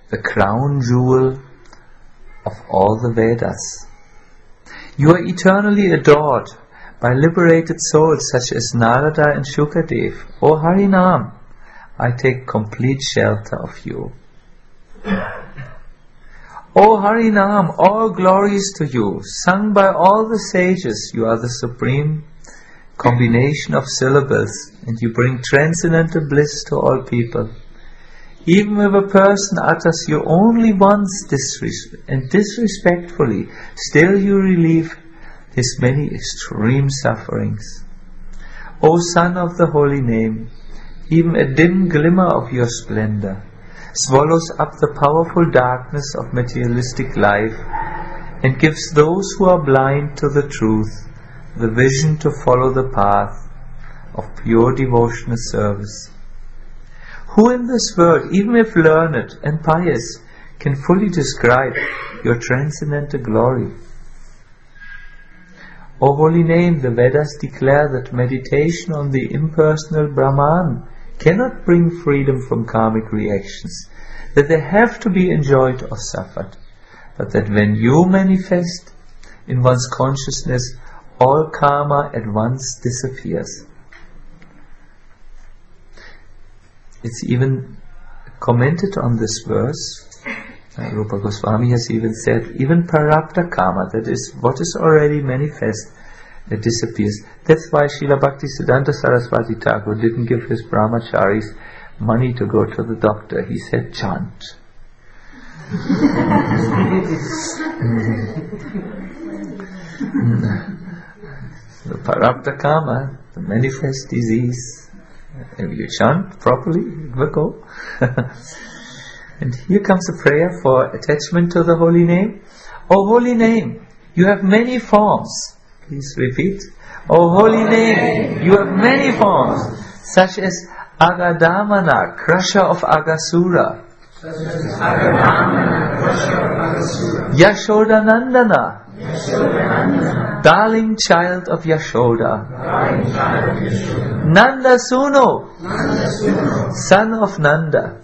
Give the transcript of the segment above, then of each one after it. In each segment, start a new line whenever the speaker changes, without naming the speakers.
the crown jewel of all the Vedas. You are eternally adored by liberated souls such as Narada and Shukadev. O Harinam, I take complete shelter of you. O Harinam, all glories to you, sung by all the sages. You are the supreme combination of syllables, and you bring transcendental bliss to all people. Even if a person utters you only once disrespectfully, still you relieve his many extreme sufferings. O Son of the Holy Name, even a dim glimmer of your splendor swallows up the powerful darkness of materialistic life and gives those who are blind to the truth the vision to follow the path of pure devotional service. Who in this world, even if learned and pious, can fully describe your transcendental glory? O Holy Name, the Vedas declare that meditation on the impersonal Brahman cannot bring freedom from karmic reactions, that they have to be enjoyed or suffered, but that when you manifest in one's consciousness, all karma at once disappears. It's even commented on this verse. Rupa Goswami has even said, even parabdha karma, that is what is already manifest, it disappears. That's why Srila Bhaktisiddhanta Saraswati Thakur didn't give his brahmacharis money to go to the doctor. He said, chant. The parabdha karma, the manifest disease, if you chant properly, it will go. And here comes a prayer for attachment to the Holy Name. O Holy Name, you have many forms. Please repeat. O Holy Name, you have many forms, such as Agadamana, crusher of Agasura, Yashodanandana, darling child of Yashoda, Nanda Suno, son of Nanda,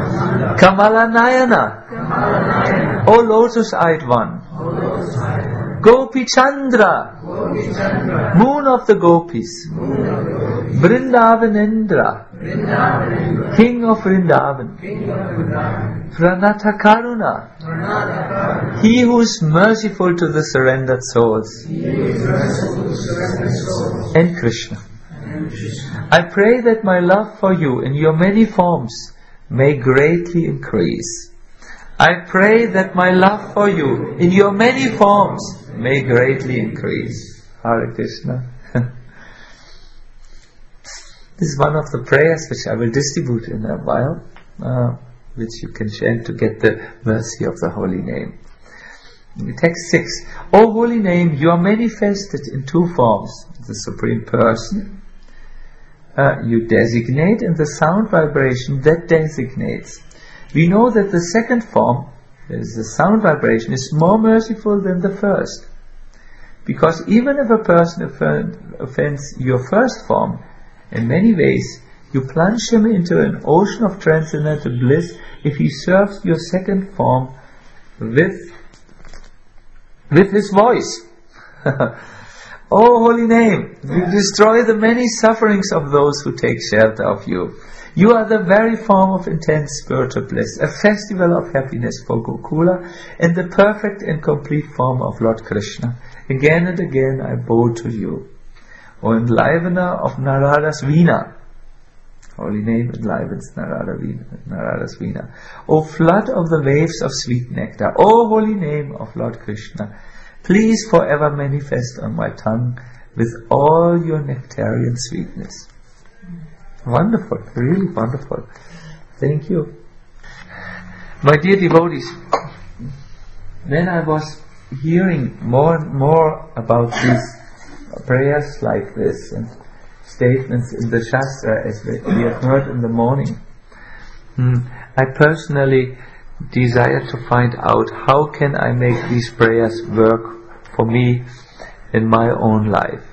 Kamalanayana, O lotus-eyed one, Gopi Chandra, moon of the gopis, Vrindavanendra, king of Vrindavan, Pranata Karuna, he who is merciful to the surrendered souls, and Krishna. I pray that my love for you in your many forms may greatly increase. I pray that my love for you in your many forms may greatly increase. Hare Krishna. This is one of the prayers which I will distribute in a while, which you can chant to get the mercy of the Holy Name. Text 6. O Holy Name, you are manifested in two forms. The Supreme Person, you designate, and the sound vibration that designates. We know that the second form, the sound vibration, is more merciful than the first. Because even if a person offends your first form, in many ways, you plunge him into an ocean of transcendental bliss if he serves your second form with his voice. O Holy Name, you destroy the many sufferings of those who take shelter of you. You are the very form of intense spiritual bliss, a festival of happiness for Gokula, and the perfect and complete form of Lord Krishna. Again and again I bow to you. O enlivener of Narada's Veena. Holy Name enlivens Narada's Veena. O flood of the waves of sweet nectar. O Holy Name of Lord Krishna, please forever manifest on my tongue with all your nectarian sweetness. Wonderful, really wonderful. Thank you. My dear devotees, when I was hearing more and more about these prayers like this and statements in the Shastra as we have heard in the morning, I personally desire to find out how can I make these prayers work for me in my own life.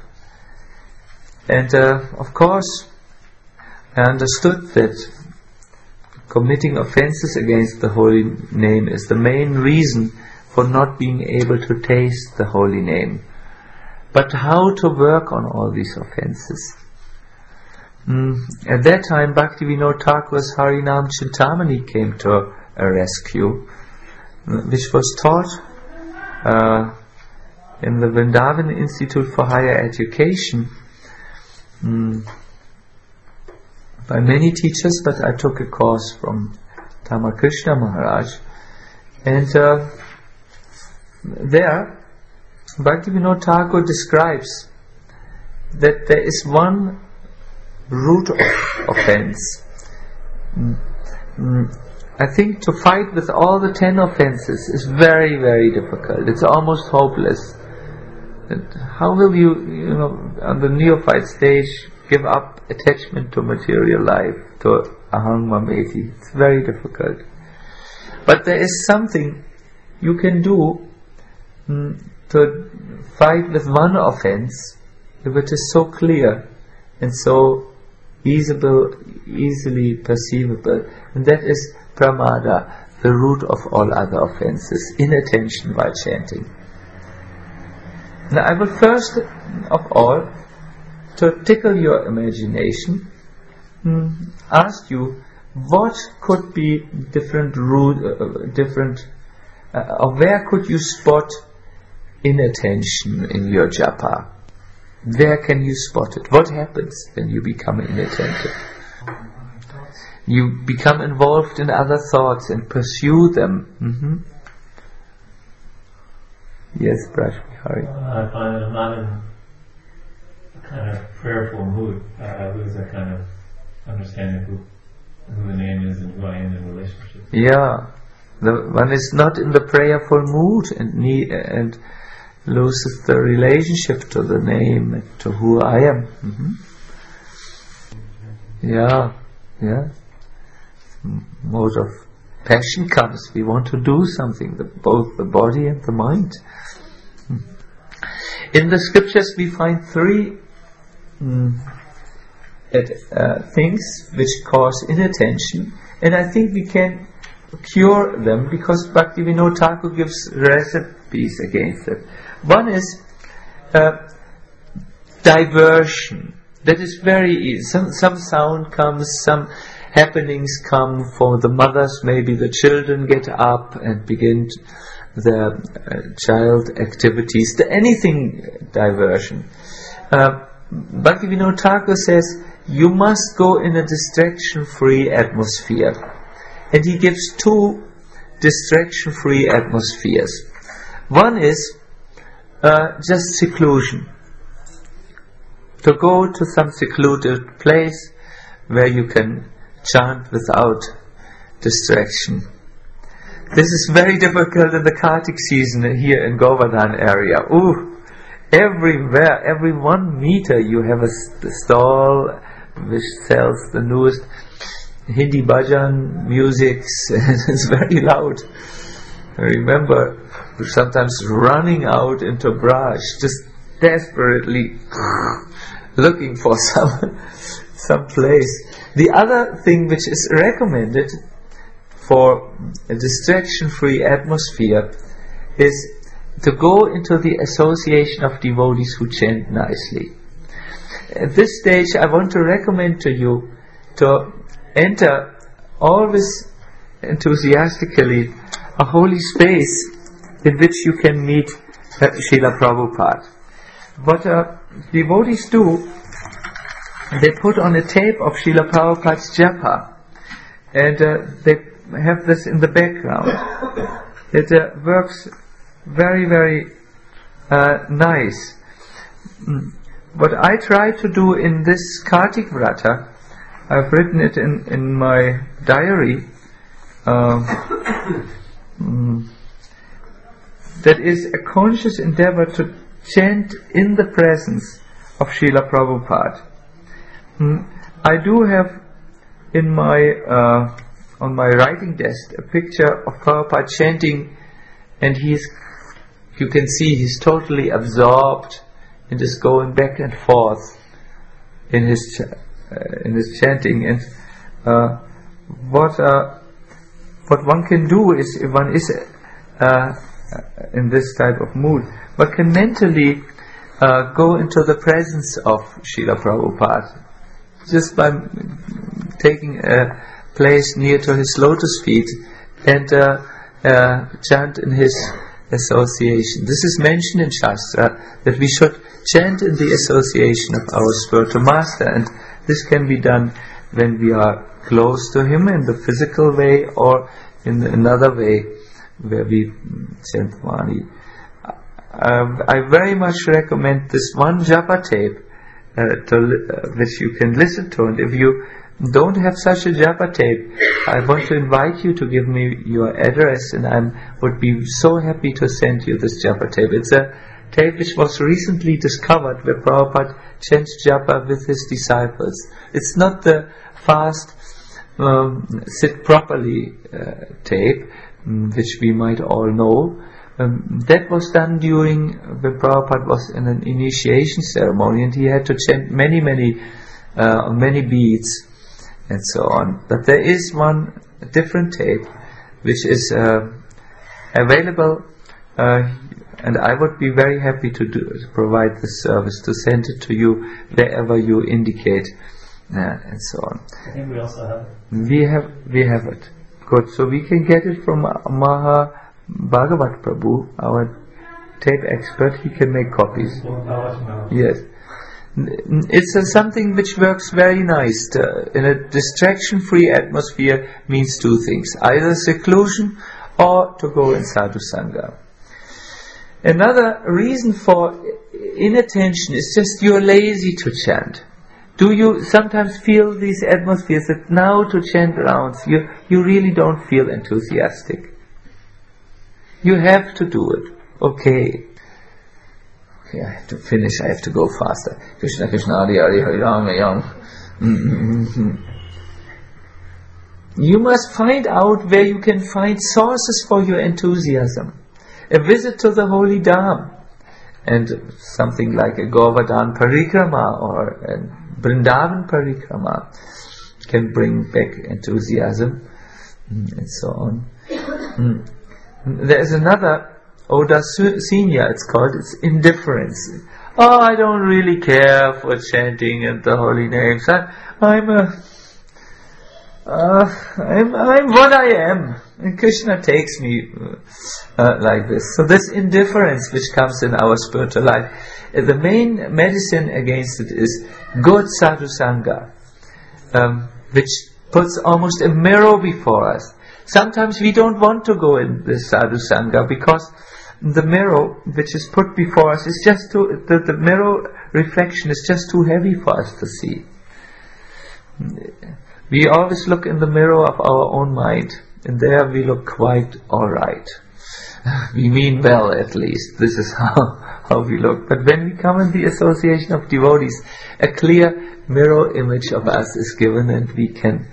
And of course I understood that committing offenses against the holy name is the main reason for not being able to taste the holy name. But how to work on all these offenses? At that time, Bhaktivinoda Thakur's Harinam Chintamani came to a rescue, which was taught in the Vrindavan Institute for Higher Education by many teachers, but I took a course from Tamakrishna Maharaj, and there Bhaktivinoda Thakur describes that there is one root of offense. I think to fight with all the 10 offenses is very, very difficult. It's almost hopeless. And how will you on the neophyte stage, give up attachment to material life, to aham mameti? It's very difficult. But there is something you can do to fight with one offense, which is so clear and so easily perceivable, and that is pramada, the root of all other offenses, inattention while chanting. Now I will first of all, to tickle your imagination, ask you what could be different or where could you spot inattention in your japa? Where can you spot it? What happens when you become inattentive? You become involved in other thoughts and pursue them. Yes, Braj Bihari.
I find that I'm not in a kind of prayerful mood. I lose that kind of understanding who the name is and who I am in relationship.
Yeah, one is not in the prayerful mood and loses the relationship to the name and to who I am. Yeah. Mode of passion comes. We want to do something, both the body and the mind. In the scriptures we find 3 things which cause inattention, and I think we can cure them because Bhaktivinoda Thakur gives recipes against it. One is diversion. That is very easy. Some sound comes, some happenings come for the mothers, maybe the children get up and begin their child activities, anything diversion. Bhaktivinoda Thakur says, you must go in a distraction-free atmosphere. And he gives 2 distraction-free atmospheres. One is just seclusion. To go to some secluded place where you can chant without distraction. This is very difficult in the Kartik season here in Govardhan area. Everywhere, every 1 meter you have a stall which sells the newest Hindi bhajan music. It's very loud. I remember sometimes running out into Braj, just desperately looking for some place. The other thing which is recommended for a distraction-free atmosphere is to go into the association of devotees who chant nicely. At this stage I want to recommend to you to enter always enthusiastically a holy space in which you can meet Srila Prabhupada. What devotees do, they put on a tape of Srila Prabhupada's japa, and they have this in the background. It works very, very nice. What I try to do in this Kartik Vrata, I've written it in my diary, that is a conscious endeavor to chant in the presence of Srila Prabhupada. I do have in my on my writing desk a picture of Prabhupada chanting, and you can see he's totally absorbed and is going back and forth in his chanting, and what one can do is, if one is in this type of mood, one can mentally go into the presence of Srila Prabhupada just by taking a place near to his lotus feet and chant in his association. This is mentioned in Shastra, that we should chant in the association of our spiritual master, and this can be done when we are close to him in the physical way or in another way where we chant Vani. I very much recommend this one japa tape which you can listen to, and if you don't have such a japa tape, I want to invite you to give me your address, and I would be so happy to send you this japa tape. It's a tape which was recently discovered where Prabhupada chants japa with his disciples. It's not the fast sit properly tape which we might all know. That was done during when Prabhupada was in an initiation ceremony, and he had to chant many beads and so on. But there is one different tape which is available, and I would be very happy to provide this service, to send it to you wherever you indicate, and so on.
I think we also have
it. We have it. Good. So we can get it from Maha Bhagavat Prabhu, our tape expert. He can make copies. Yes. It's something which works very nice. In a distraction-free atmosphere means two things: either seclusion or to go in sadhu sangha. Another reason for inattention is just you're lazy to chant. Do you sometimes feel these atmospheres that now to chant rounds you really don't feel enthusiastic? You have to do it. Okay, I have to finish. I have to go faster. Krishna Krishna Hare Hare Hare Rama Ram. You must find out where you can find sources for your enthusiasm. A visit to the holy Dham, and something like a Govardhan Parikrama or a Vrindavan Parikrama can bring back enthusiasm, and so on. There is another Odasinya, it's called. It's indifference. Oh, I don't really care for chanting and the holy names. I'm what I am, and Krishna takes me like this. So this indifference which comes in our spiritual life, the main medicine against it is good sadhu sangha, which puts almost a mirror before us. Sometimes we don't want to go in this sadhu sangha because the mirror which is put before us is just too, the mirror reflection is just too heavy for us to see. We always look in the mirror of our own mind, and there we look quite alright. We mean well, at least. This is how we look. But when we come in the association of devotees, a clear mirror image of us is given, and we can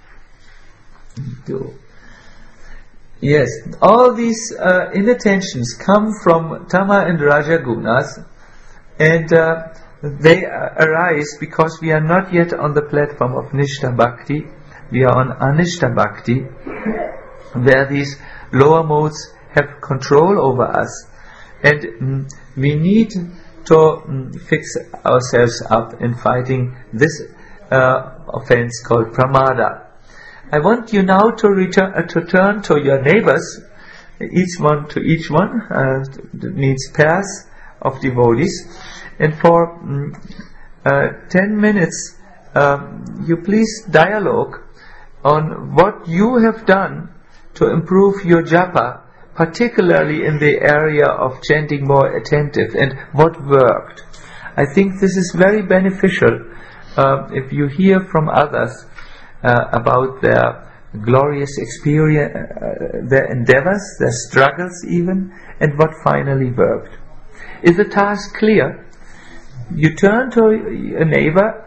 do. Yes, all these inattentions come from Tama and Raja Gunas, and they arise because we are not yet on the platform of Nishtha Bhakti. We are on Anishta Bhakti, where these lower modes have control over us, and we need to fix ourselves up in fighting this offense called pramada. I want you now to turn to your neighbors, each one to each one. That means pairs of devotees, and for 10 minutes you please dialogue on what you have done to improve your japa, particularly in the area of chanting more attentive, and what worked. I think this is very beneficial if you hear from others about their glorious experience, their endeavors, their struggles even, and what finally worked. Is the task clear? You turn to a neighbor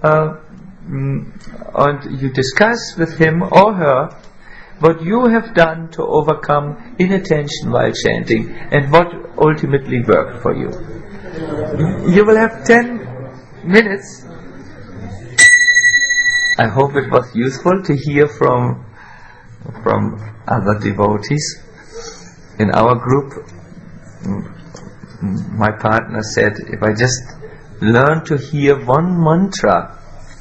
and you discuss with him or her what you have done to overcome inattention while chanting and what ultimately worked for you. You will have 10 minutes I hope it was useful to hear from other devotees. In our group, my partner said, if I just learn to hear one mantra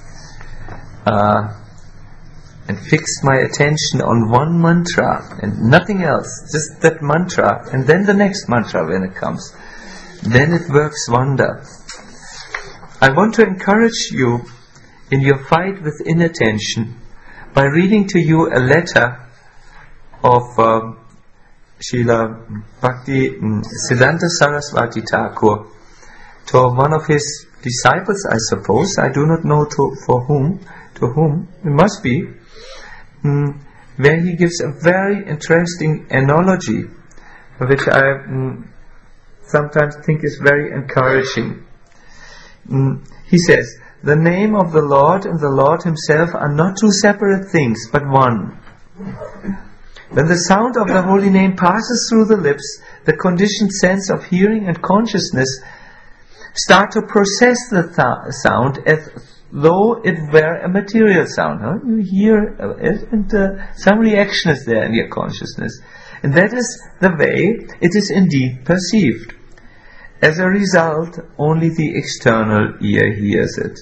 and fix my attention on one mantra and nothing else, just that mantra, and then the next mantra when it comes, then it works wonder. I want to encourage you in your fight with inattention by reading to you a letter of Srila Bhakti Siddhanta Saraswati Thakur to one of his disciples, I suppose. I do not know to whom, it must be, where he gives a very interesting analogy, which I sometimes think is very encouraging. He says, the name of the Lord and the Lord himself are not two separate things, but one. When the sound of the holy name passes through the lips, the conditioned sense of hearing and consciousness start to process the sound as though it were a material sound. You hear it, and some reaction is there in your consciousness. And that is the way it is indeed perceived. As a result, only the external ear hears it.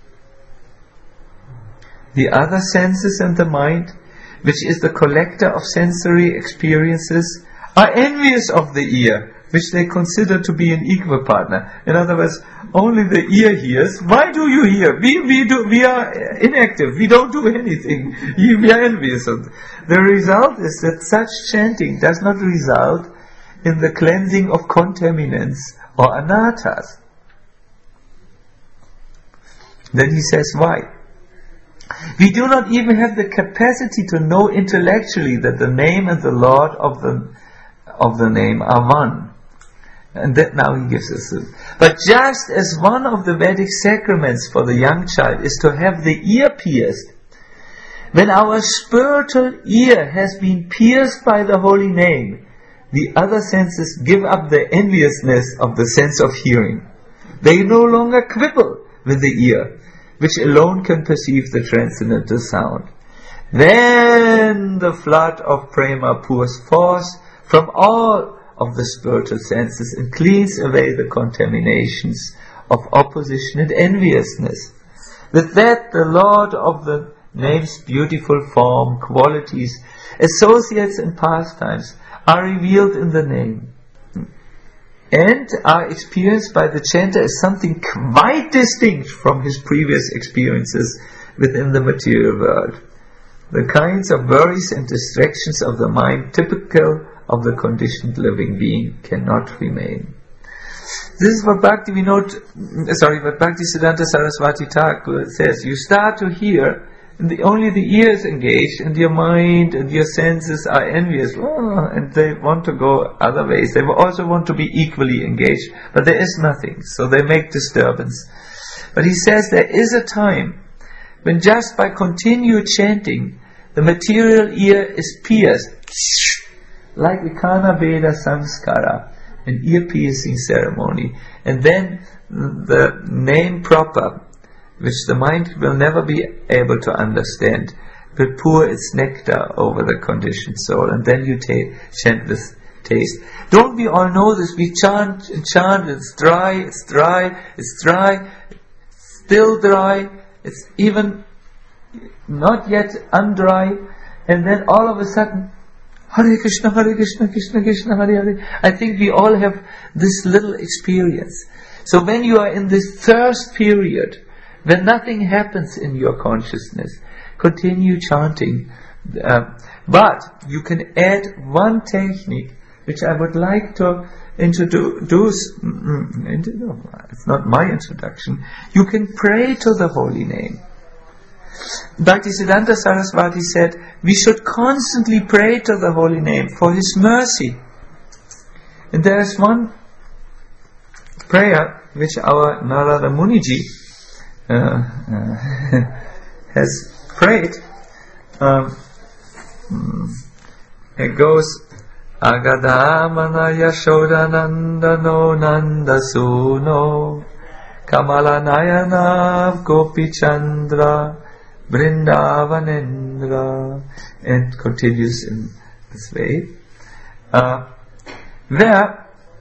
The other senses and the mind, which is the collector of sensory experiences, are envious of the ear, which they consider to be an equal partner. In other words, only the ear hears. Why do you hear? We are inactive. We don't do anything. We are envious of. The result is that such chanting does not result in the cleansing of contaminants or anarthas. Then he says, why? We do not even have the capacity to know intellectually that the name and the Lord of the name are one. And that now he gives us it. But just as one of the Vedic sacraments for the young child is to have the ear pierced, when our spiritual ear has been pierced by the holy name, the other senses give up the enviousness of the sense of hearing. They no longer quibble with the ear, which alone can perceive the transcendental sound. Then the flood of prema pours forth from all of the spiritual senses and cleans away the contaminations of opposition and enviousness. With that, the Lord of the name's beautiful form, qualities, associates and pastimes are revealed in the name and are experienced by the chanter as something quite distinct from his previous experiences within the material world. The kinds of worries and distractions of the mind typical of the conditioned living being cannot remain. This is what Bhakti Siddhanta Saraswati Thakur says. You start to hear, and only the ear is engaged, and your mind and your senses are envious, and they want to go other ways. They also want to be equally engaged, but there is nothing, so they make disturbance. But he says there is a time when just by continued chanting, the material ear is pierced, like the Kana Veda Samskara, an ear-piercing ceremony, and then the name proper, which the mind will never be able to understand, will pour its nectar over the conditioned soul, and then you chant with taste. Don't we all know this? We chant and chant, it's dry, it's dry, it's dry, still dry, it's even not yet undry, and then all of a sudden, Hare Krishna, Krishna Krishna, Hare Hare. I think we all have this little experience. So when you are in this thirst period, when nothing happens in your consciousness, continue chanting. But you can add one technique, which I would like to introduce. It's not my introduction. You can pray to the holy name. Bhaktisiddhanta Saraswati said, we should constantly pray to the holy name for his mercy. And there is one prayer which our Narada Muniji has prayed. It goes, Agadamana Yashodanandano Nandasuno Kamalanayana Gopichandra Vrindavanendra, and continues in this way. Where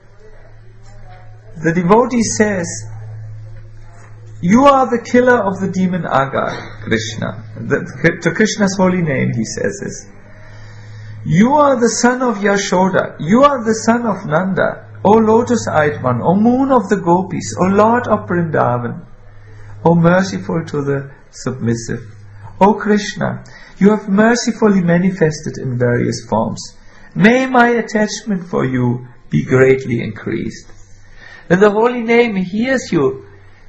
the devotee says, you are the killer of the demon Agar, Krishna. To Krishna's holy name he says this. You are the son of Yashoda. You are the son of Nanda. O lotus-eyed one, O moon of the gopis, O Lord of Vrindavan, O merciful to the submissive. O Krishna, you have mercifully manifested in various forms. May my attachment for you be greatly increased. Then the holy name hears you,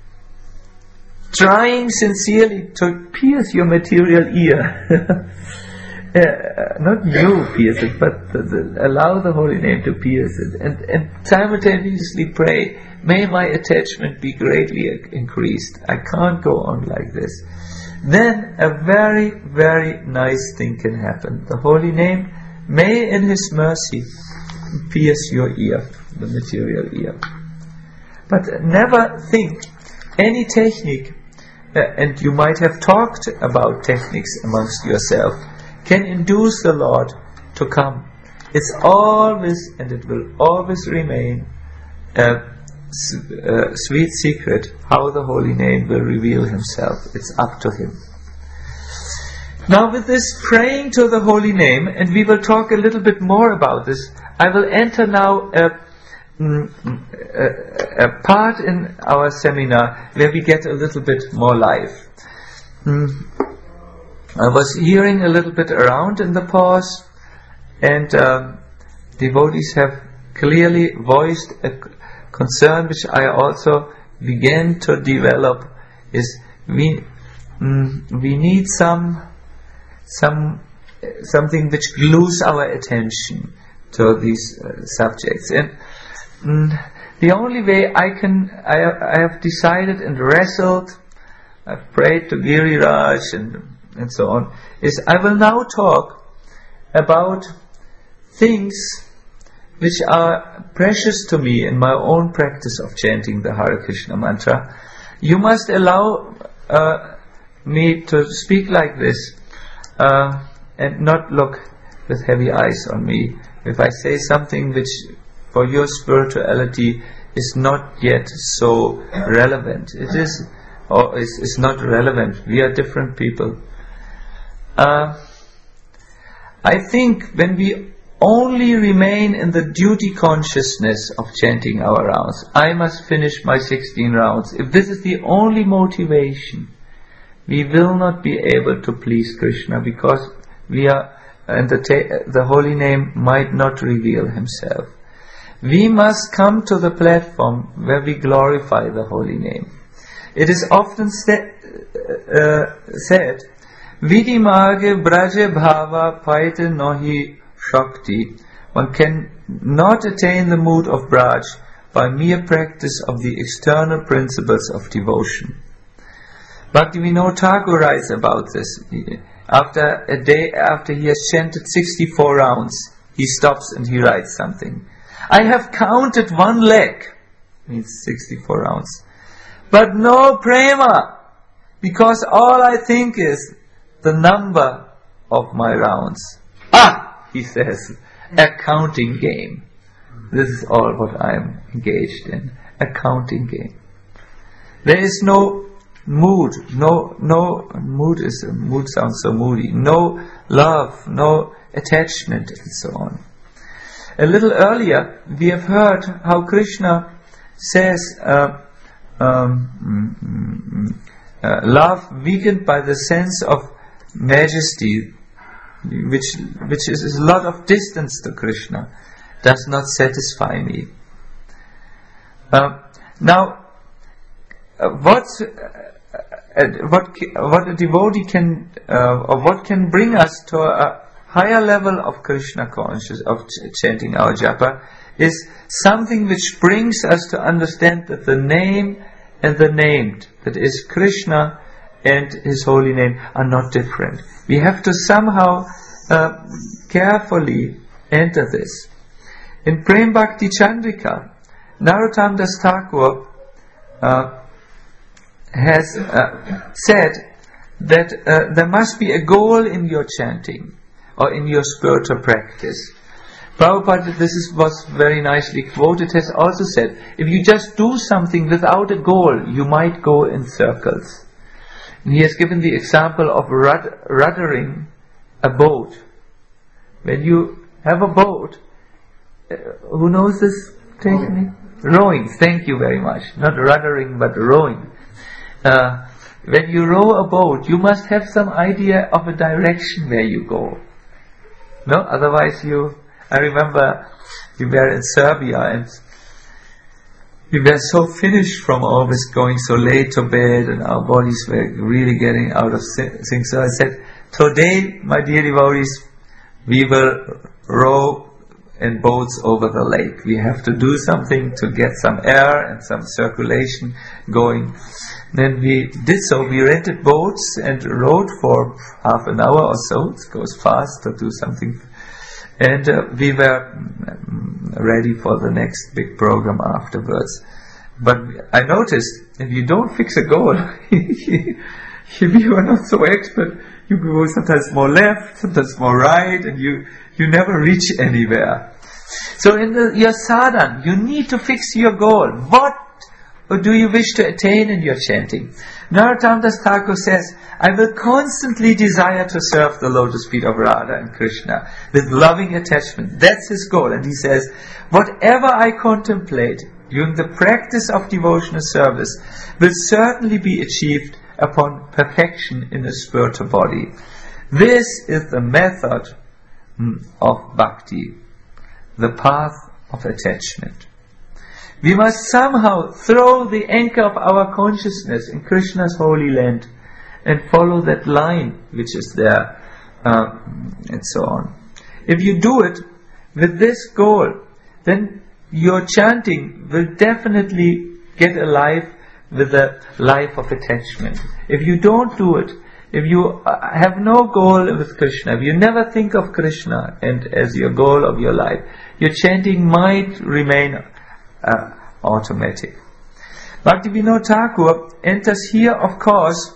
trying sincerely to pierce your material ear. Not you pierce it, but allow the holy name to pierce it, and simultaneously pray, may my attachment be greatly increased. I can't go on like this. Then a very, very nice thing can happen. The holy name may in his mercy pierce your ear, the material ear. But never think any technique, and you might have talked about techniques amongst yourself, can induce the Lord to come. It's always, and it will always remain, a sweet secret how the holy name will reveal himself. It's up to him. Now with this praying to the holy name, and we will talk a little bit more about this, I will enter now a part in our seminar where we get a little bit more life. I was hearing a little bit around in the pause, and devotees have clearly voiced a concern which I also began to develop, is we need something which glues our attention to these subjects. And the only way I have decided and wrestled, I've prayed to Giriraj and so on, is I will now talk about things which are precious to me in my own practice of chanting the Hare Krishna mantra. You must allow me to speak like this and not look with heavy eyes on me if I say something which for your spirituality is not yet so relevant. It is, or is not relevant. We are different people. I think when we only remain in the duty consciousness of chanting our rounds, I must finish my 16 rounds. If this is the only motivation, we will not be able to please Krishna, because we are, and the holy name might not reveal himself. We must come to the platform where we glorify the holy name. It is often said, Vidi marge braje bhava paite nohi shakti. One can not attain the mood of Braj by mere practice of the external principles of devotion. Bhaktivinoda Thakur writes about this. After a day after he has chanted 64 rounds, he stops and he writes something. I have counted one leg, means 64 rounds, but no prema, because all I think is the number of my rounds. He says, a counting game. This is all what I am engaged in, a counting game. There is no mood, no mood sounds so moody, no love, no attachment, and so on. A little earlier, we have heard how Krishna says, love weakened by the sense of majesty, which is a lot of distance to Krishna, does not satisfy me. Now, what a devotee can, or what can bring us to a higher level of Krishna consciousness, of chanting our japa, is something which brings us to understand that the name and the named, that is Krishna and his holy name, are not different. We have to somehow carefully enter this. In Prem Bhakti Chandrika, Narottam Das Thakur has said that there must be a goal in your chanting or in your spiritual practice. Prabhupada, was very nicely quoted, has also said, if you just do something without a goal, you might go in circles. And he has given the example of ruddering a boat. When you have a boat, who knows this technique? Rowing, thank you very much. Not ruddering, but rowing. When you row a boat, you must have some idea of a direction where you go. No, otherwise I remember we were in Serbia and we were so finished from always going so late to bed and our bodies were really getting out of sync. So I said, today, my dear devotees, we will row in boats over the lake. We have to do something to get some air and some circulation going. Then we did so. We rented boats and rowed for half an hour or so. It goes fast to do something. And we were ready for the next big program afterwards. But I noticed, if you don't fix a goal, if you are not so expert, you go sometimes more left, sometimes more right, and you never reach anywhere. So in your sadhana, you need to fix your goal. What do you wish to attain in your chanting? Narottam Das Thakur says, I will constantly desire to serve the lotus feet of Radha and Krishna with loving attachment. That's his goal. And he says, whatever I contemplate during the practice of devotional service will certainly be achieved upon perfection in a spiritual body. This is the method of bhakti, the path of attachment. We must somehow throw the anchor of our consciousness in Krishna's holy land and follow that line which is there, and so on. If you do it with this goal, then your chanting will definitely get alive with a life of attachment. If you don't do it, if you have no goal with Krishna, if you never think of Krishna and as your goal of your life, your chanting might remain automatic. Bhaktivinoda Thakur enters here, of course,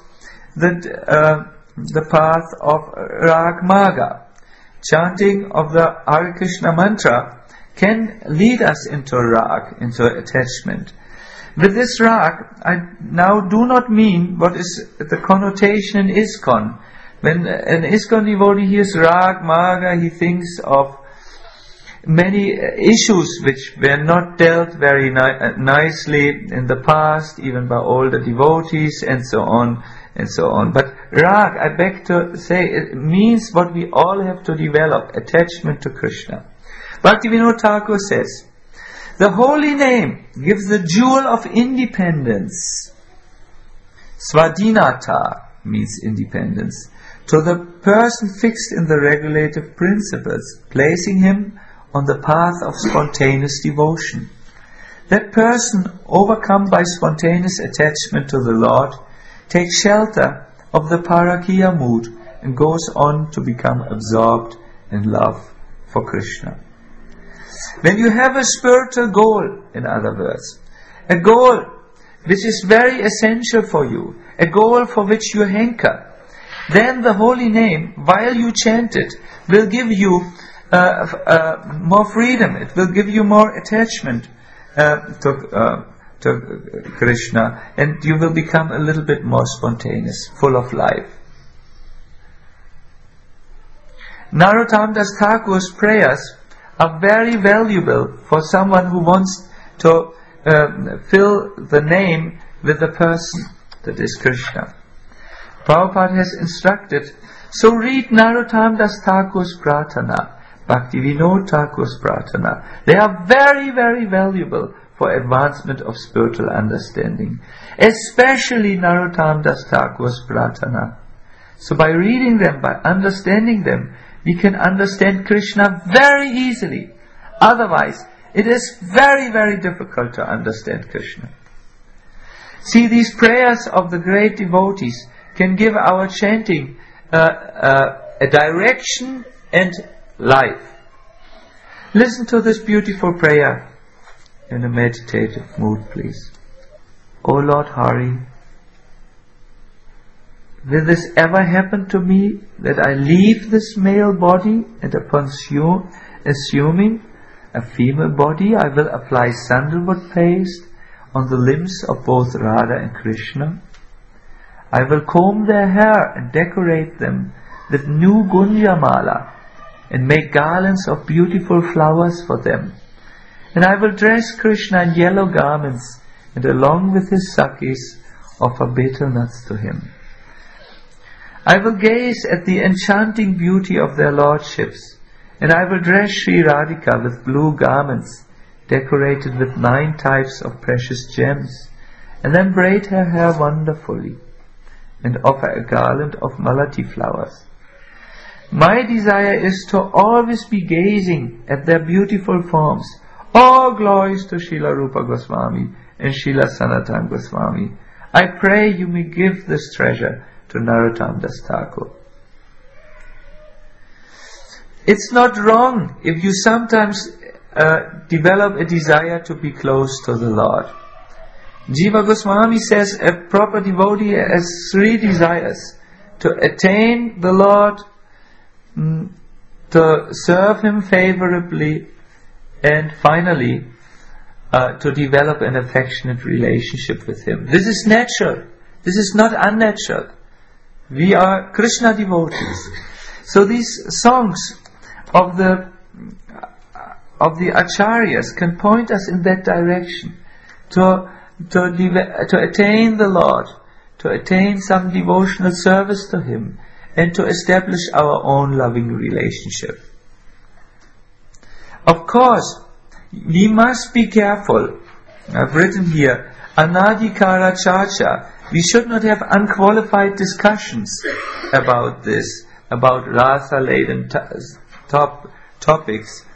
the path of Rag Marga. Chanting of the Hare Krishna mantra can lead us into Rag, into attachment. With this Rag, I now do not mean what is the connotation in ISKCON. When an ISKCON devotee hears Rag Marga, he thinks of many issues which were not dealt very nicely in the past, even by older devotees, and so on and so on. But Rag, I beg to say, it means what we all have to develop, attachment to Krishna. Bhaktivinoda Thakur says, the holy name gives the jewel of independence. Swadhinata means independence. To the person fixed in the regulative principles, placing him on the path of spontaneous devotion. That person, overcome by spontaneous attachment to the Lord, takes shelter of the Parakiya mood and goes on to become absorbed in love for Krishna. When you have a spiritual goal, in other words, a goal which is very essential for you, a goal for which you hanker, then the holy name, while you chant it, will give you more freedom. It will give you more attachment to Krishna, and you will become a little bit more spontaneous, full of life. Narottam Das Thakur's prayers are very valuable for someone who wants to fill the name with the person, that is Krishna. Prabhupada has instructed, so read Narottam Das Thakur's Pratana, Bhaktivinoda Thakur's Pratana. They are very, very valuable for advancement of spiritual understanding, especially Narottam Das Thakur's Pratana. So by reading them, by understanding them, we can understand Krishna very easily. Otherwise, it is very, very difficult to understand Krishna. See, these prayers of the great devotees can give our chanting a direction and life. Listen to this beautiful prayer in a meditative mood, please. O Lord Hari, will this ever happen to me, that I leave this male body and upon assuming a female body I will apply sandalwood paste on the limbs of both Radha and Krishna? I will comb their hair and decorate them with new gunjamala and make garlands of beautiful flowers for them. And I will dress Krishna in yellow garments and along with his Sakhis offer betel nuts to him. I will gaze at the enchanting beauty of their lordships, and I will dress Sri Radhika with blue garments decorated with 9 types of precious gems, and then braid her hair wonderfully and offer a garland of malati flowers. My desire is to always be gazing at their beautiful forms. All glories to Srila Rupa Goswami and Srila Sanatana Goswami. I pray you may give this treasure to Narottam Das Thakur. It's not wrong if you sometimes develop a desire to be close to the Lord. Jiva Goswami says a proper devotee has 3 desires: to attain the Lord, to serve Him favorably, and finally to develop an affectionate relationship with Him. This is natural. This is not unnatural. We are Krishna devotees. So these songs of the acharyas can point us in that direction, to attain the Lord, to attain some devotional service to Him, and to establish our own loving relationship. Of course, we must be careful. I've written here, anadhikara charcha. We should not have unqualified discussions about this, about rasa-laden topics.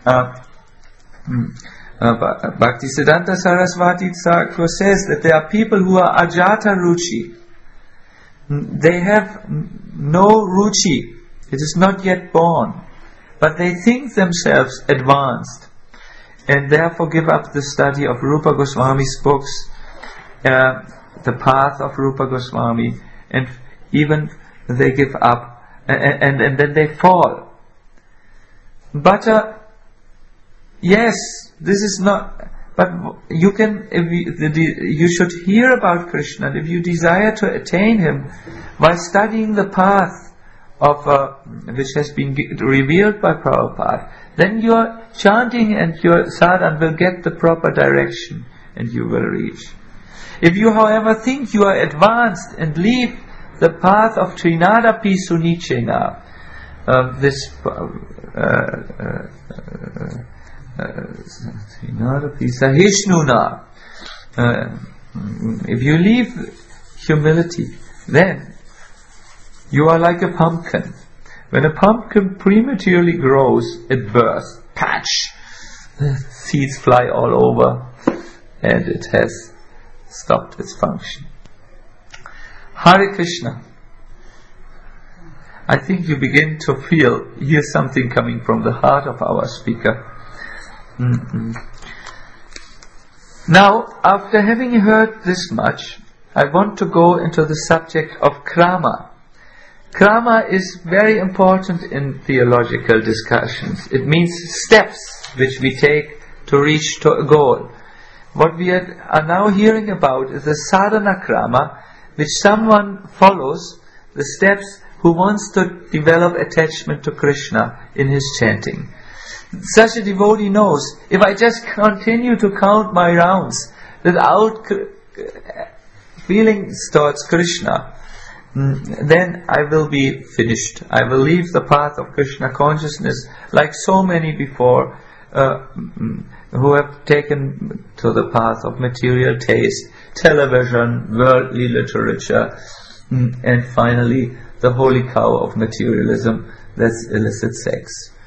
Bhaktisiddhanta Saraswati Thakur says that there are people who are ajata ruchi. They have no ruchi. It is not yet born. But they think themselves advanced, and therefore give up the study of Rupa Goswami's books, the path of Rupa Goswami, and even they give up, and then they fall. But yes, this is not. But you can, you should hear about Krishna, and if you desire to attain Him by studying the path of which has been revealed by Prabhupada, then your chanting and your sadhana will get the proper direction, and you will reach. If you, however, think you are advanced and leave the path of Trinadapi Sunichena, this Trinadapi Sahishnuna, if you leave humility, then you are like a pumpkin. When a pumpkin prematurely grows at birth, patch, seeds fly all over, and it has stopped its function. Hare Krishna. I think you begin to hear something coming from the heart of our speaker. Now, after having heard this much, I want to go into the subject of krama. Krama is very important in theological discussions. It means steps which we take to reach to a goal. What we are now hearing about is the sadhana krama, which someone follows the steps who wants to develop attachment to Krishna in his chanting. Such a devotee knows, if I just continue to count my rounds without feelings towards Krishna, then I will be finished. I will leave the path of Krishna consciousness like so many before who have taken to the path of material taste, television, worldly literature, and finally the holy cow of materialism, that's illicit sex.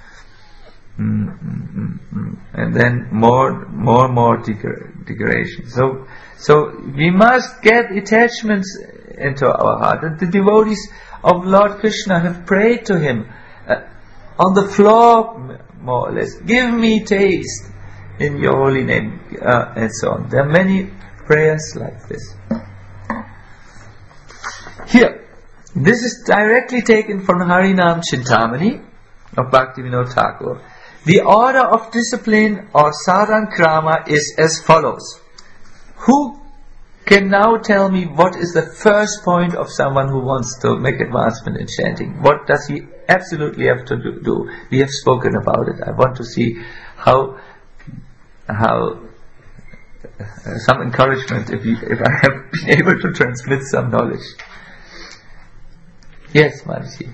And then more degradation. So we must get attachments into our heart. And the devotees of Lord Krishna have prayed to Him on the floor, more or less, give me taste in your holy name, and so on. There are many prayers like this. Here, This is directly taken from Harinam Chintamani of Bhaktivinoda Thakur. The order of discipline or sadhan krama is as follows. Who can now tell me what is the first point of someone who wants to make advancement in chanting? What does he absolutely have to do? We have spoken about it. I want to see how some encouragement if I have been able to transmit some knowledge. Yes, Marji.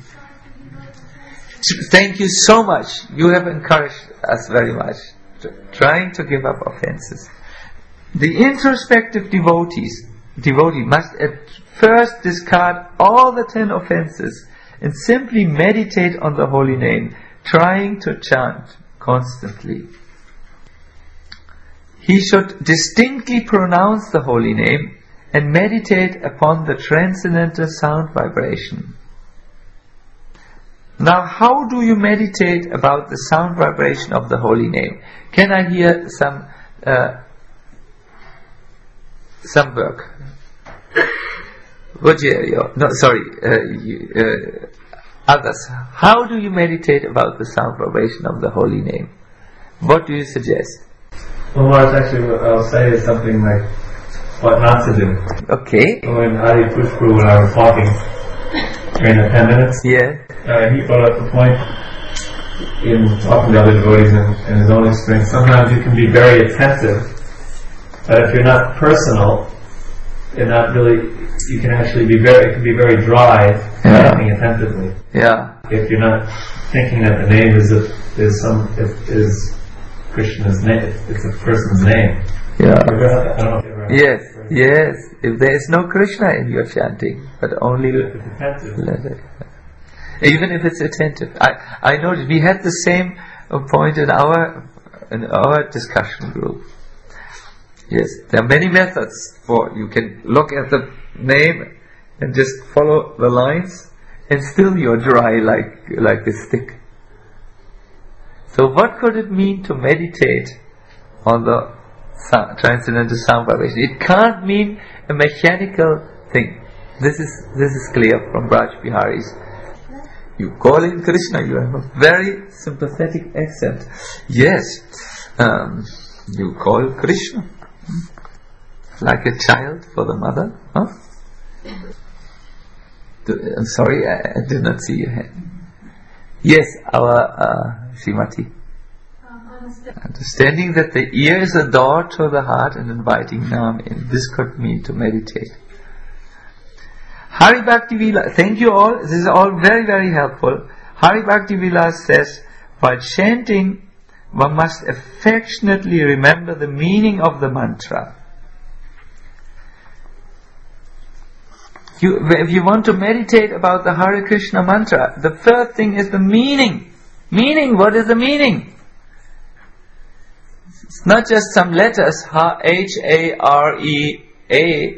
Thank you so much. You have encouraged us very much. Trying to give up offenses. The introspective devotee must at first discard all the 10 offenses and simply meditate on the holy name, trying to chant constantly. He should distinctly pronounce the holy name and meditate upon the transcendental sound vibration. Now, how do you meditate about the sound vibration of the holy name? Can I hear some work? Rogerio, no, sorry, others. How do you meditate about the sound vibration of the holy name? What do you suggest?
Well, Maharaj, actually what I'll say is something like what not to do.
Okay.
When Adi Pushpuru and I were talking during the 10 minutes, he brought up the point in talking to other devotees and his own experience. Sometimes you can be very attentive, but if you're not personal, you're not really, you can actually be it can be very dry, thinking attentively.
Yeah.
If you're not thinking that the name is Krishna's name, it's a person's name.
Yeah.
I don't know if you ever
Yes. If there is no Krishna in your chanting, but only even if it's attentive. I noticed we had the same point in our discussion group. Yes, there are many methods for you can look at the name and just follow the lines, and still you're dry like a stick. So what could it mean to meditate on the transcendental sound vibration? It can't mean a mechanical thing. This is clear from Braj Bihari's. You call in Krishna, you have a very sympathetic accent. Yes, you call Krishna like a child for the mother. Huh? I'm sorry, I did not see your hand. Yes, our Srimati. Understanding that the ear is a door to the heart and inviting Nam in. This could mean to meditate. Hari Bhakti Vilas, thank you all. This is all very, very helpful. Hari Bhakti Vilas says, while chanting, one must affectionately remember the meaning of the mantra. If you want to meditate about the Hare Krishna mantra, the first thing is the meaning. Meaning, what is the meaning? It's not just some letters, H-A-R-E-A,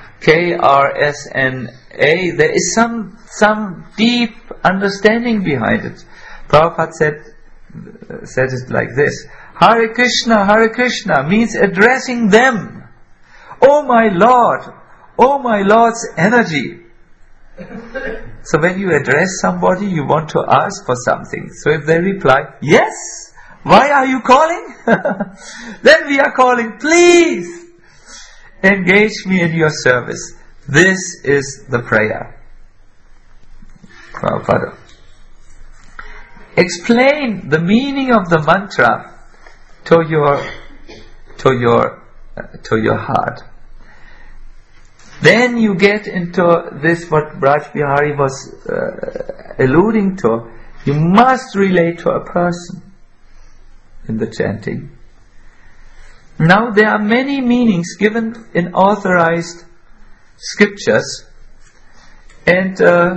K-R-S-N-A. There is some deep understanding behind it. Prabhupada said it like this: Hare Krishna means addressing them. Oh my Lord's energy. So when you address somebody, you want to ask for something. So if they reply, yes, why are you calling? Then we are calling, please engage me in your service. This is the prayer. Prabhupada. Explain the meaning of the mantra to your heart. Then you get into this, what Braj Bihari was alluding to. You must relate to a person in the chanting. Now there are many meanings given in authorized scriptures, and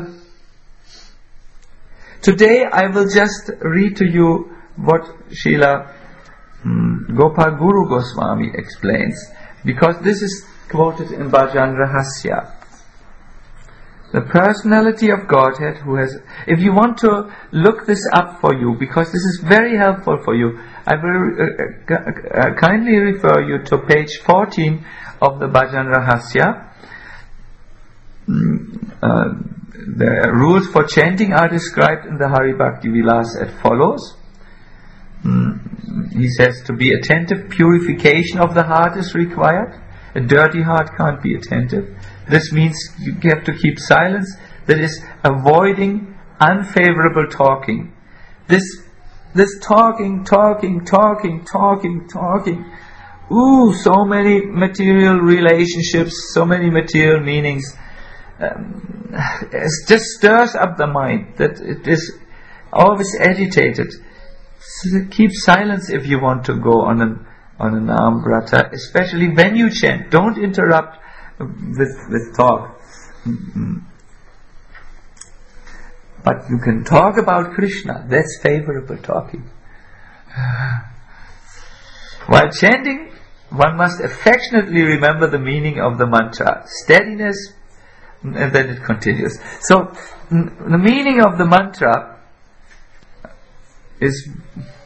today I will just read to you what Srila Gopal Guru Goswami explains, because this is quoted in Bhajan Rahasya. The personality of Godhead who has... If you want to look this up for you, because this is very helpful for you, I will kindly refer you to page 14 of the Bhajan Rahasya. The rules for chanting are described in the Hari Bhakti Vilas as follows. He says to be attentive, purification of the heart is required. A dirty heart can't be attentive. This means you have to keep silence. That is, avoiding unfavorable talking. This talking. Ooh, so many material relationships, so many material meanings. It just stirs up the mind, that it is always agitated. So keep silence if you want to go on an Namvrata, especially when you chant. Don't interrupt with talk. But you can talk about Krishna. That's favorable talking. While chanting, one must affectionately remember the meaning of the mantra. Steadiness, and then it continues. So, the meaning of the mantra is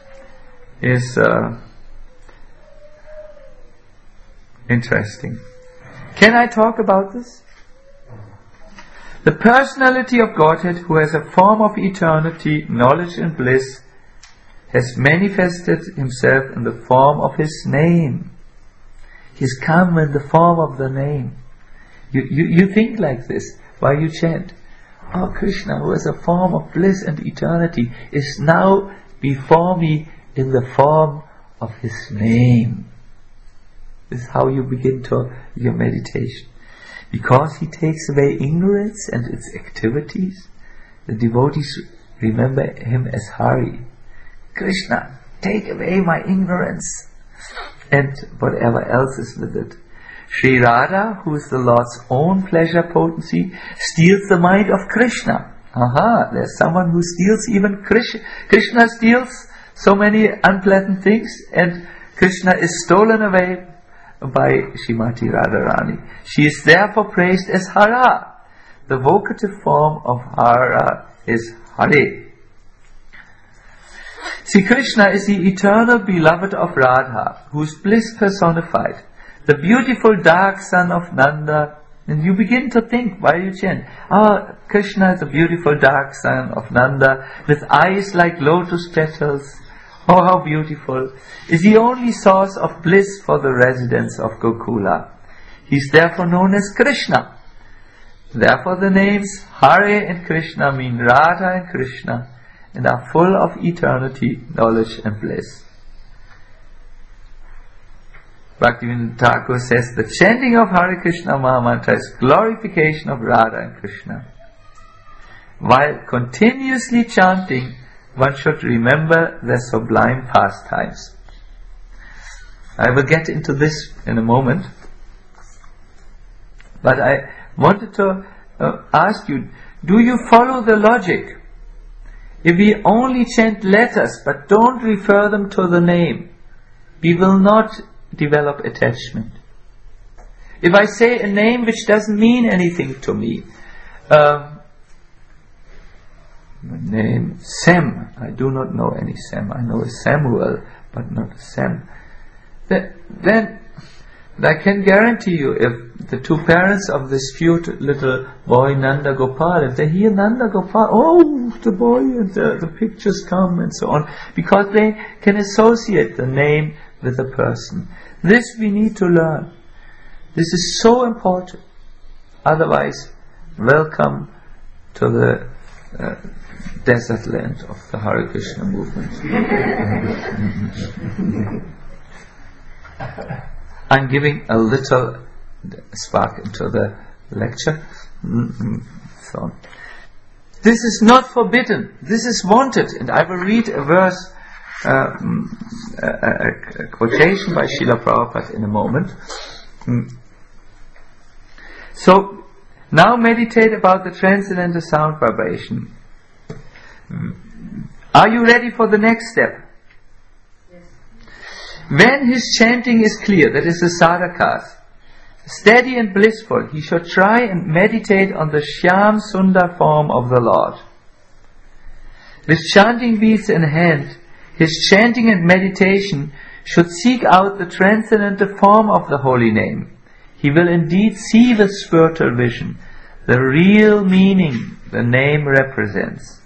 interesting. Can I talk about this? The personality of Godhead, who has a form of eternity, knowledge and bliss, has manifested himself in the form of his name. He's come in the form of the name. You think like this while you chant. Oh, Krishna, who has a form of bliss and eternity, is now before me in the form of his name. This is how you begin your meditation. Because he takes away ignorance and its activities, the devotees remember him as Hari. Krishna, take away my ignorance and whatever else is with it. Sri Radha, who is the Lord's own pleasure potency, steals the mind of Krishna. Aha, there's someone who steals even Krishna. Krishna steals so many unpleasant things, and Krishna is stolen away by Srimati Radharani. She is therefore praised as Hara. The vocative form of Hara is Hare. See, Krishna is the eternal beloved of Radha, whose bliss personified, the beautiful dark son of Nanda. And you begin to think while you chant, Krishna is the beautiful dark son of Nanda, with eyes like lotus petals. Oh, how beautiful. Is the only source of bliss for the residents of Gokula. He is therefore known as Krishna. Therefore the names Hare and Krishna mean Radha and Krishna, and are full of eternity, knowledge and bliss. Bhaktivinoda Thakur says, the chanting of Hare Krishna Mahamantra is glorification of Radha and Krishna. While continuously chanting, one should remember their sublime pastimes. I will get into this in a moment, but I wanted to ask you, do you follow the logic? If we only chant letters but don't refer them to the name, we will not develop attachment. If I say a name which doesn't mean anything to me, the name Sam, I do not know any Sam. I know a Samuel, but not a Sam. Then I can guarantee you, if the two parents of this cute little boy Nanda Gopal, if they hear Nanda Gopal, oh, the boy, and the pictures come and so on, because they can associate the name with the person. This we need to learn. This is so important. Otherwise, welcome to the desert land of the Hare Krishna movement. I'm giving a little spark into the lecture. So, this is not forbidden. This is wanted, and I will read a verse, a quotation by Srila Prabhupada in a moment. So, now meditate about the transcendental sound vibration. Are you ready for the next step? Yes. When his chanting is clear, that is the sadhakas, steady and blissful, he should try and meditate on the Shyam Sundar form of the Lord. With chanting beads in hand, his chanting and meditation should seek out the transcendental form of the holy name. He will indeed see the spiritual vision, the real meaning the name represents.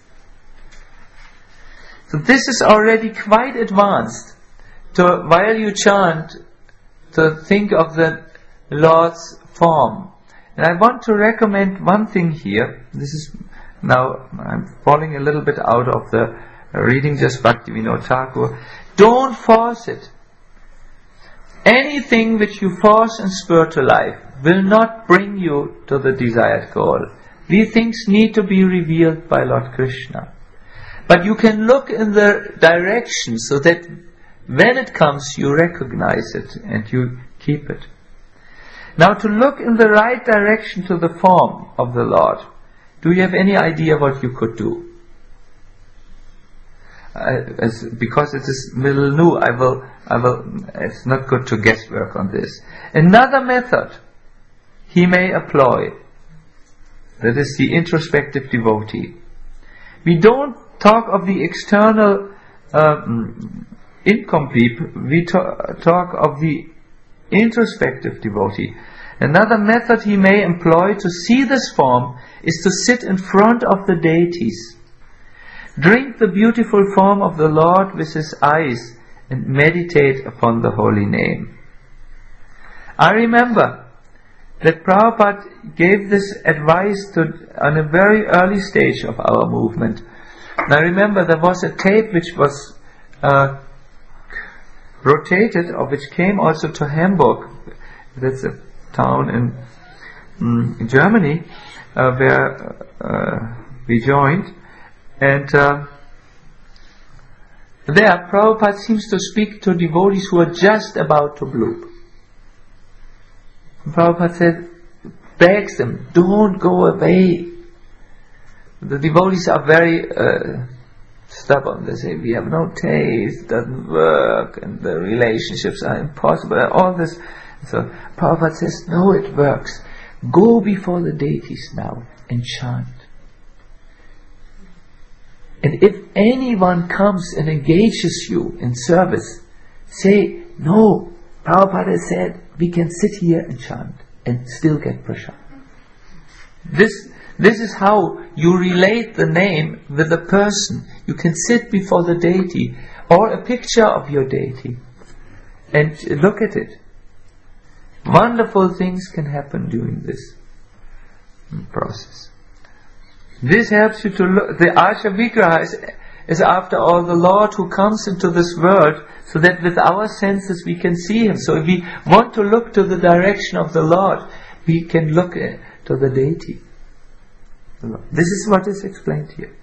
So this is already quite advanced. While you chant, to think of the Lord's form. And I want to recommend one thing here. This is now, I'm falling a little bit out of the reading just Bhaktivinoda Thakur. Don't force it. Anything which you force and spur to life will not bring you to the desired goal. These things need to be revealed by Lord Krishna. But you can look in the direction so that when it comes you recognize it and you keep it. Now to look in the right direction to the form of the Lord, do you have any idea what you could do? Because it is little new, I will, it's not good to guesswork on this. Another method he may employ, that is the introspective devotee. We don't talk of the external incomplete, we talk of the introspective devotee. Another method he may employ to see this form is to sit in front of the deities. Drink the beautiful form of the Lord with his eyes and meditate upon the holy name. I remember that Prabhupada gave this advice on a very early stage of our movement. And I remember there was a tape which was rotated, or which came also to Hamburg. That's a town in Germany where we joined. And there Prabhupada seems to speak to devotees who are just about to bloop. And Prabhupada said, begs them, don't go away. The devotees are very stubborn. They say, we have no taste, it doesn't work, and the relationships are impossible, and all this. So Prabhupada says, no, it works. Go before the deities now and chant. And if anyone comes and engages you in service, say, no, Prabhupada said we can sit here and chant and still get prasad. This is how you relate the name with the person. You can sit before the deity or a picture of your deity and look at it. Wonderful things can happen during this process. This helps you to look. The Archa Vigraha is after all the Lord who comes into this world, so that with our senses we can see him. So if we want to look to the direction of the Lord, we can look to the deity. This is what is explained here.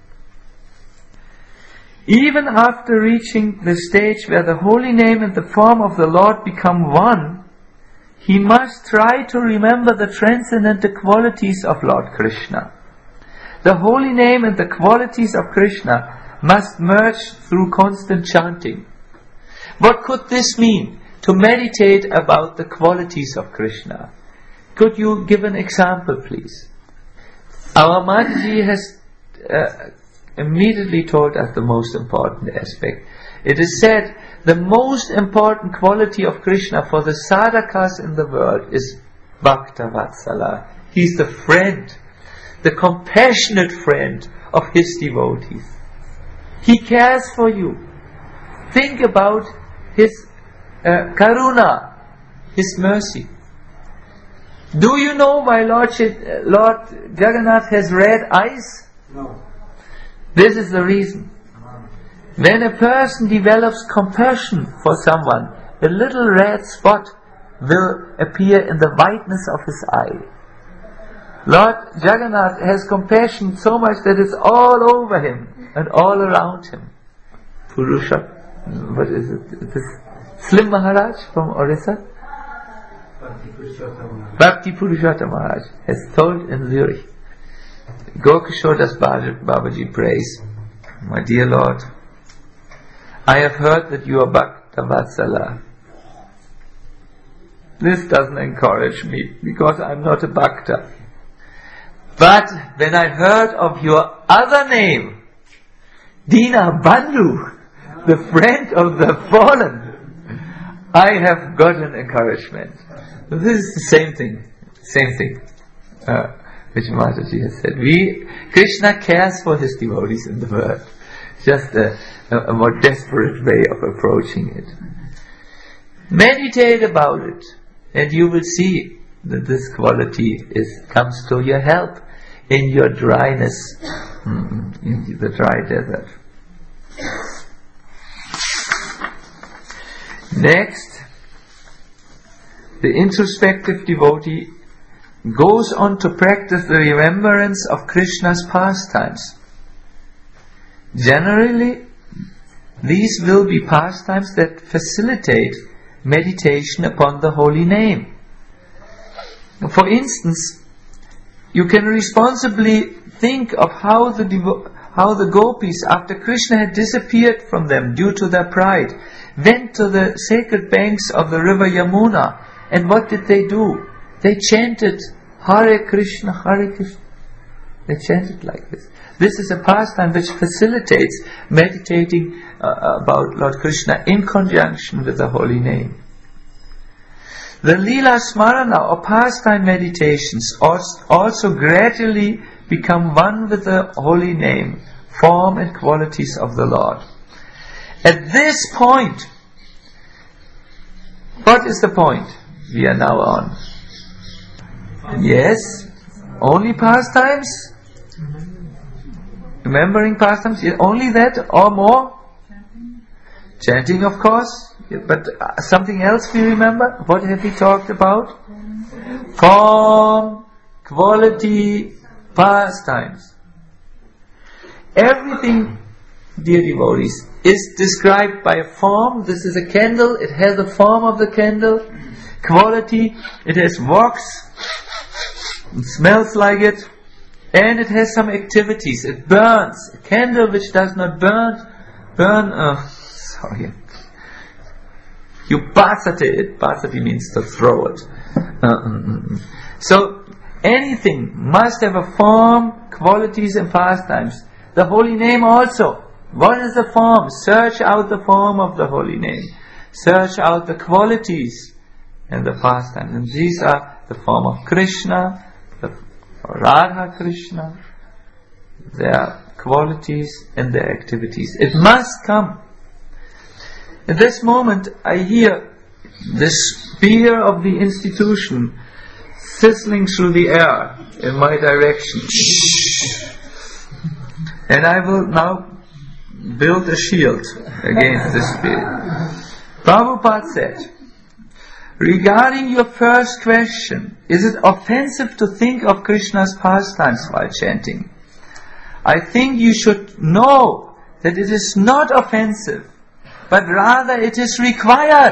Even after reaching the stage where the holy name and the form of the Lord become one, he must try to remember the transcendental qualities of Lord Krishna. The holy name and the qualities of Krishna must merge through constant chanting. What could this mean? To meditate about the qualities of Krishna. Could you give an example, please? Our Mataji has immediately told us the most important aspect. It is said the most important quality of Krishna for the sadhakas in the world is Bhakta Vatsala. He's the friend, the compassionate friend of his devotees. He cares for you. Think about his karuna, his mercy. Do you know why Lord Jagannath has red eyes?
No.
This is the reason. When a person develops compassion for someone, a little red spot will appear in the whiteness of his eye. Lord Jagannath has compassion so much that it's all over him and all around him. Purusha, what is it? This Slim Maharaj from Orissa? Bhakti Purushottam Maharaj has told in Zurich. Gokishore Das Babaji prays, my dear Lord, I have heard that you are Bhakta Vatsala. This doesn't encourage me because I'm not a Bhakta. But when I heard of your other name, Dina Bandhu, the friend of the fallen, I have gotten encouragement. This is the same thing. which Mataji has said. Krishna cares for his devotees in the world. Just a more desperate way of approaching it. Meditate about it, and you will see that this quality comes to your help in your dryness, in the dry desert. Next, the introspective devotee goes on to practice the remembrance of Krishna's pastimes. Generally, these will be pastimes that facilitate meditation upon the holy name. For instance, you can responsibly think of how the gopis, after Krishna had disappeared from them due to their pride, went to the sacred banks of the river Yamuna. And what did they do? They chanted Hare Krishna, Hare Krishna. They chanted like this. This is a pastime which facilitates meditating about Lord Krishna in conjunction with the holy name. The Leela Smarana or pastime meditations also gradually become one with the holy name, form and qualities of the Lord. At this point, what is the point we are now on? Yes, only pastimes? Remembering pastimes, only that or more? Chanting, of course, but something else we remember? What have we talked about? Form, quality, pastimes. Everything, dear devotees, is described by a form. This is a candle, it has the form of the candle. Quality, it has wax, it smells like it, and it has some activities. It burns. A candle which does not burn, you basate it. Basate means to throw it. So anything must have a form, qualities and pastimes. The holy name also. What is the form? Search out the form of the holy name. Search out the qualities and the pastimes. And these are the form of Krishna, the Radha Krishna, their qualities and their activities. It must come. At this moment, I hear the spear of the institution sizzling through the air in my direction. And I will now build a shield against this spear. Prabhupada said, regarding your first question, is it offensive to think of Krishna's pastimes while chanting? I think you should know that it is not offensive, but rather it is required.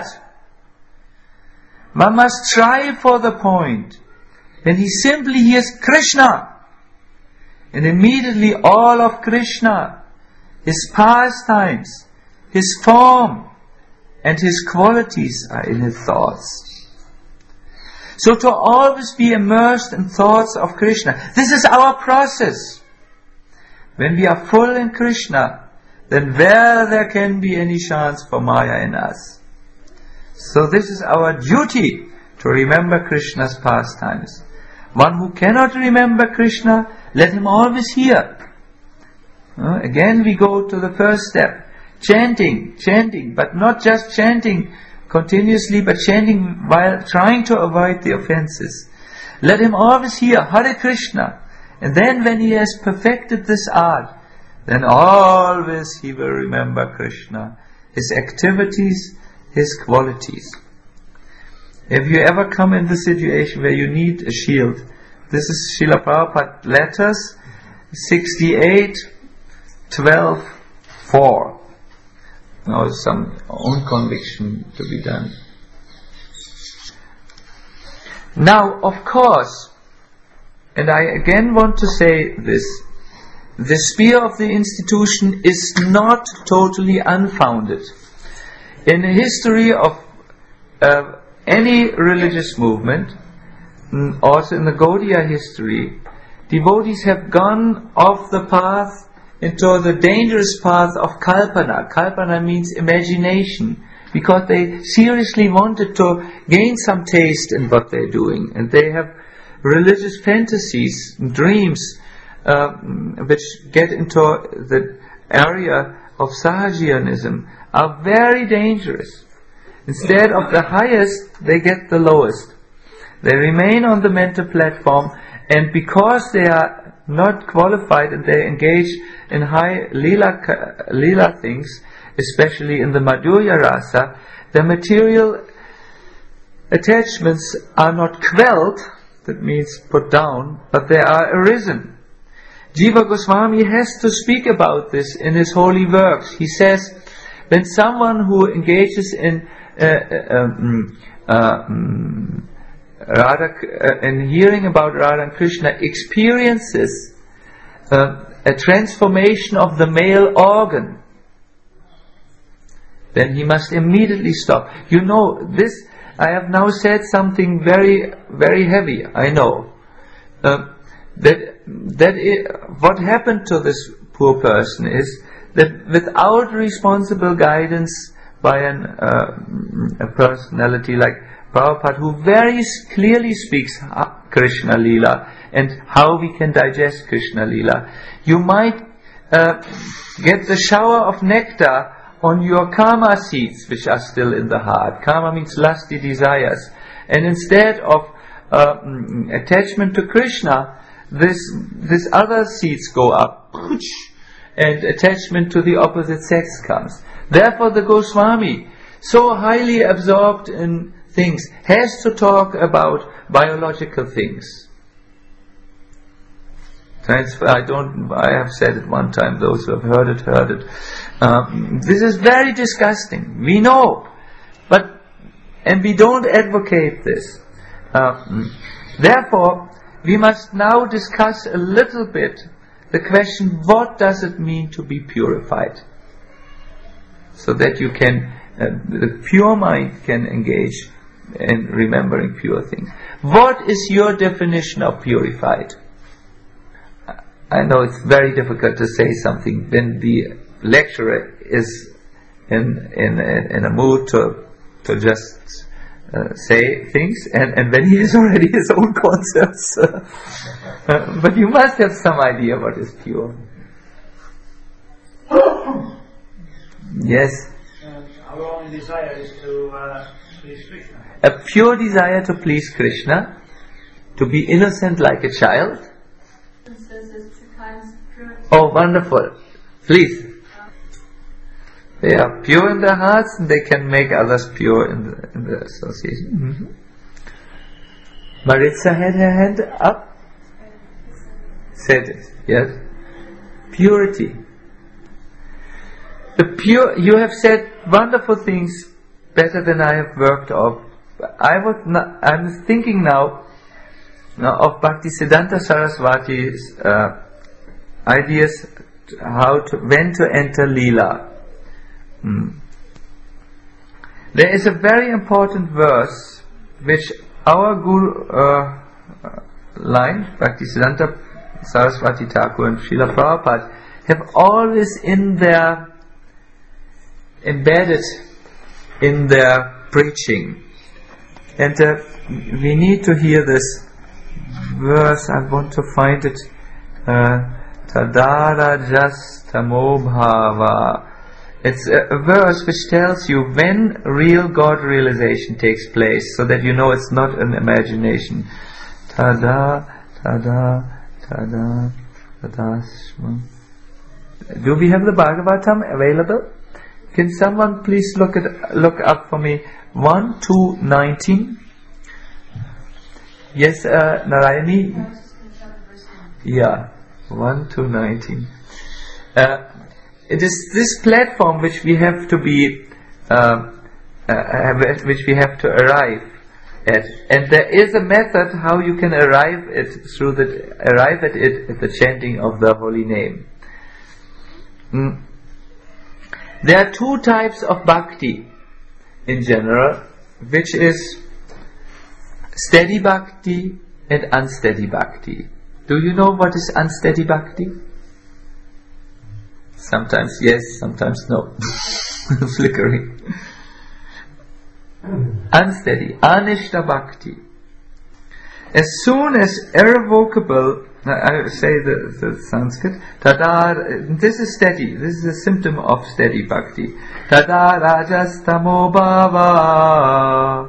One must strive for the point when he simply hears Krishna, and immediately all of Krishna, his pastimes, his form, and his qualities are in his thoughts. So to always be immersed in thoughts of Krishna, this is our process. When we are full in Krishna, then where there can be any chance for Maya in us. So this is our duty, to remember Krishna's pastimes. One who cannot remember Krishna, let him always hear. Again we go to the first step. Chanting, but not just chanting continuously, but chanting while trying to avoid the offenses. Let him always hear Hare Krishna, and then when he has perfected this art, then always he will remember Krishna, his activities, his qualities. Have you ever come in the situation where you need a shield? This is Srila Prabhupada Letters 68, 12, 4. Now some own conviction to be done. Now, of course, and I again want to say this, the spear of the institution is not totally unfounded. In the history of any religious movement, also in the Gaudiya history, devotees have gone off the path into the dangerous path of Kalpana. Kalpana means imagination, because they seriously wanted to gain some taste in what they're doing, and they have religious fantasies, dreams, which get into the area of Sahajianism, are very dangerous. Instead of the highest, they get the lowest. They remain on the mental platform, and because they are not qualified and they engage in high lila things, especially in the Madhurya Rasa, the material attachments are not quelled, that means put down, but they are arisen. Jiva Goswami has to speak about this in his holy works. He says, when someone who engages in in hearing about Radha and Krishna experiences a transformation of the male organ, then he must immediately stop. You know, this, I have now said something very, very heavy, I know. What happened to this poor person is that without responsible guidance by a personality like Prabhupada, who very clearly speaks Krishna Leela and how we can digest Krishna Leela, you might get the shower of nectar on your karma seeds which are still in the heart. Karma means lusty desires. And instead of attachment to Krishna, this other seeds go up, and attachment to the opposite sex comes. Therefore the Goswami, so highly absorbed in things, has to talk about biological things. I have said it one time, those who have heard it. This is very disgusting. We know, and we don't advocate this. Therefore, we must now discuss a little bit the question, what does it mean to be purified? So that you can, the pure mind can engage in remembering pure things. What is your definition of purified? I know it's very difficult to say something when the lecturer is in a mood to just say things, and when he has already his own concepts. But you must have some idea what is pure. Yes?
Our only desire is to please Krishna.
A pure desire to please Krishna, to be innocent like a child. Oh, wonderful. Please. They are pure in their hearts and they can make others pure in the association. Maritza had her hand up. Said it. Yes. Purity. You have said wonderful things, better than I have worked up. I'm thinking now of Bhaktisiddhanta Saraswati's ideas when to enter Leela. There is a very important verse which our Guru Bhaktisiddhanta Saraswati Thakur and Srila Prabhupada have always embedded in their preaching. And we need to hear this verse. I want to find it. Tadara Jastamo Bhava. It's a verse which tells you when real God realization takes place, so that you know it's not an imagination. Tada. Do we have the Bhagavatam available? Can someone please look up for me 1-19? Yes, Narayani? Yeah, 1-19. It is this platform which we have to be, which we have to arrive at, and there is a method how you can arrive at it at the chanting of the holy name. There are two types of bhakti in general, which is steady bhakti and unsteady bhakti. Do you know what is unsteady bhakti? Sometimes yes, sometimes no. Flickering. Unsteady, anishta bhakti. as soon as irrevocable, I say the Sanskrit, tada, this is steady, this is a symptom of steady bhakti. Tada rajastamo bhava,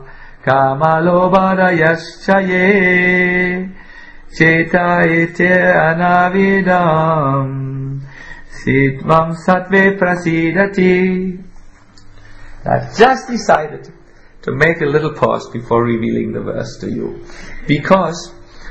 kamalobhadayaschaye, cheta ite anavidam, sitvam sattve prasidati. I've just decided to make a little pause before revealing the verse to you, because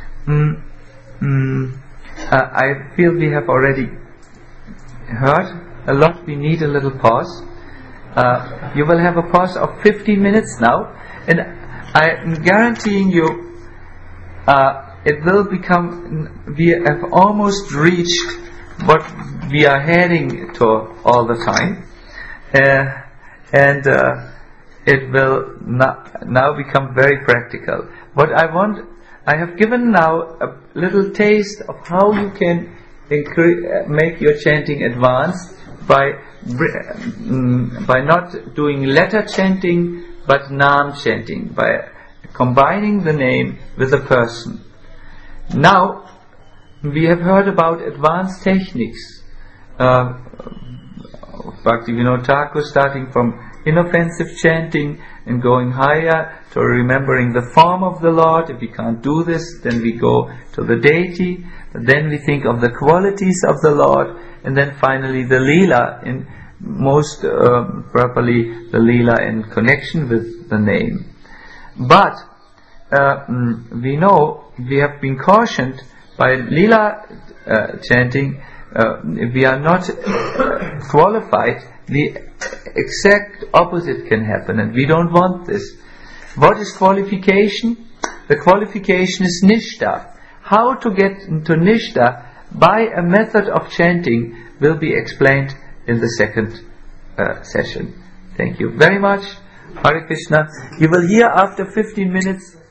I feel we have already heard a lot. We need a little pause. You will have a pause of 15 minutes now, and I am guaranteeing you it will become, we have almost reached what we are heading to all the time, and it will now become very practical. What I have given now a little taste of how you can make your chanting advanced by not doing letter chanting but Nam chanting, by combining the name with the person. Now we have heard about advanced techniques. Bhaktivinoda Thakur, starting from inoffensive chanting and going higher to remembering the form of the Lord. If we can't do this, then we go to the deity, then we think of the qualities of the Lord, and then finally the Leela, in most properly the Leela in connection with the name. But we know, we have been cautioned by Leela chanting, we are not qualified. The exact opposite can happen, and we don't want this. What is qualification? The qualification is Nishta. How to get into Nishta by a method of chanting will be explained in the second session. Thank you very much. Hare Krishna. You will hear after 15 minutes